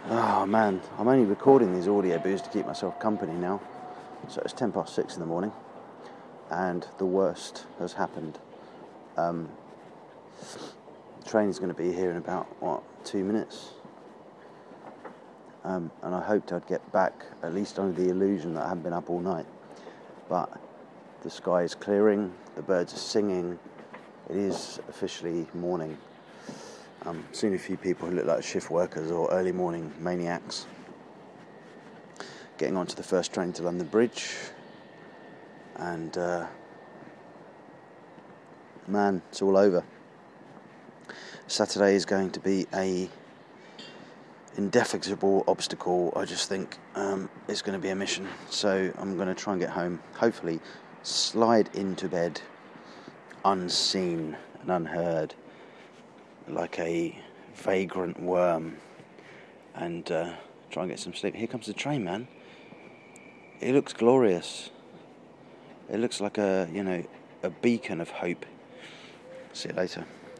Oh man, I'm only recording these audio booths to keep myself company now. So it's 6:10 in the morning, and the worst has happened. The train's going to be here in about 2 minutes, and I hoped I'd get back at least under the illusion that I haven't been up all night. But the sky is clearing, the birds are singing. It is officially morning. Seen a few people who look like shift workers or early morning maniacs getting onto the first train to London Bridge, and man, it's all over. Saturday is going to be a indefatigable obstacle. I just think it's going to be a mission, so I'm going to try and get home, hopefully slide into bed unseen and unheard, like a vagrant worm, and try and get some sleep. Here comes the train, man. It looks glorious. It looks like a beacon of hope. See you later.